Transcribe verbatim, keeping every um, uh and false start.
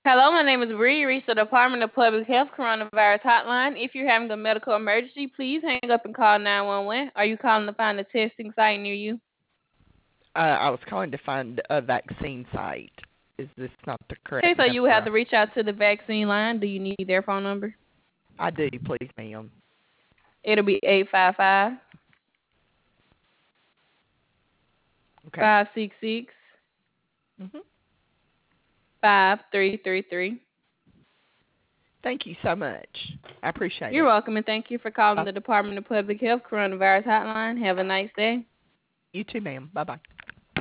Hello, my name is Bree. You reached the Department of Public Health Coronavirus Hotline. If you're having a medical emergency, please hang up and call nine one one. Are you calling to find a testing site near you? Uh, I was calling to find a vaccine site. Is this not the Okay, correct so you would have number? to reach out to the vaccine line. Do you need their phone number? I do, please, ma'am. It'll be eight five five, Okay. five six six, hmm five three three three. Thank you so much. I appreciate You're it. welcome, and thank you for calling Bye. the Department of Public Health Coronavirus Hotline. Have a nice day. You too, ma'am. Bye bye.